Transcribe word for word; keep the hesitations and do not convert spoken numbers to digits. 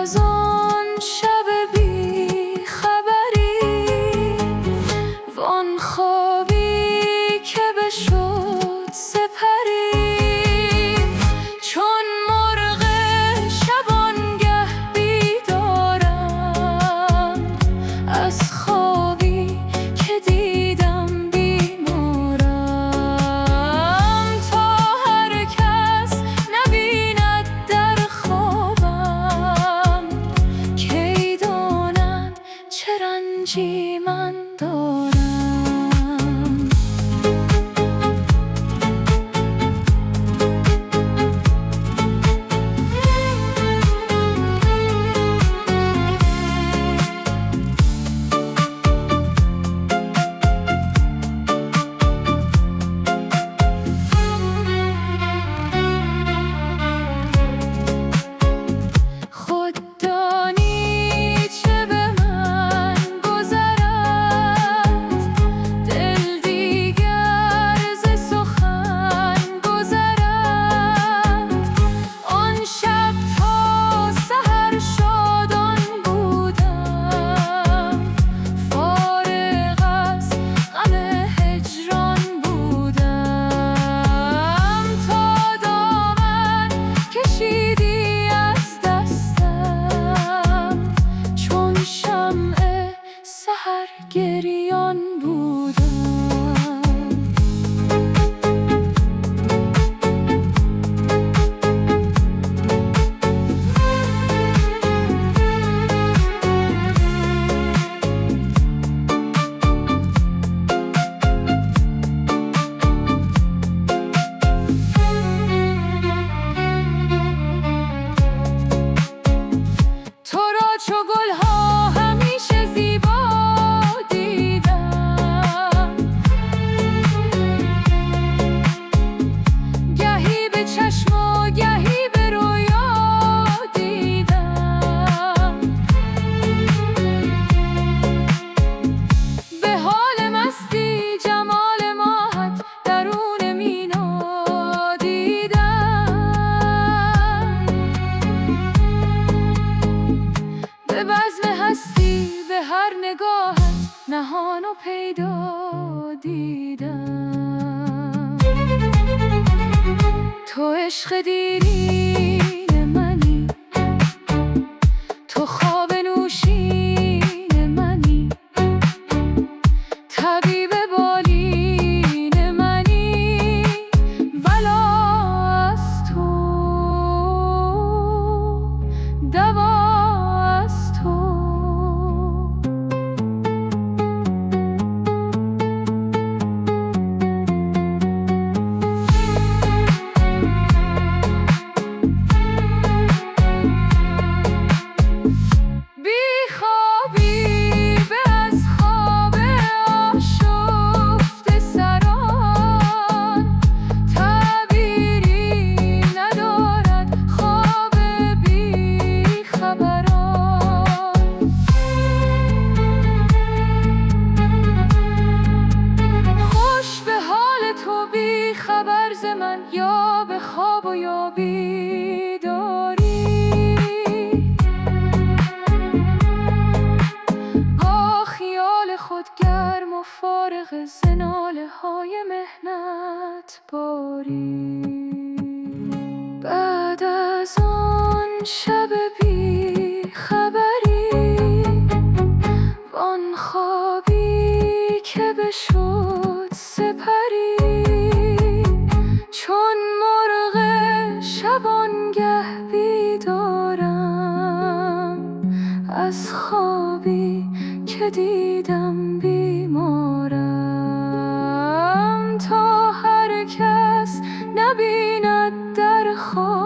از آن شب بی خبری وان خوابی که بشد سپری، چون مرغ شبانگه بیدارم از خوابی که دیدم بیمارم، تا هر کس نبیند در خوابم کی داند چه رنجی من دارم. گریان بودم. تو را چو گلها همیشه زیبا هر نگاهت نهان و پیدا دیدم. تو عشق دیرین منی، تو خواب نوشین منی، طبیب بالین منی، بلا از تو دوا از تو. خبر ز من یا به خواب و یا بیداری، با خیال خود گرم و فارغ ز ناله های محنت باری. بعد از آن شب بی خبری وان خوابی که بشد سپری، چون مرغ شبانگه بیدارم از خوابی که دیدم بیمارم، تا هر کس نبیند در خواب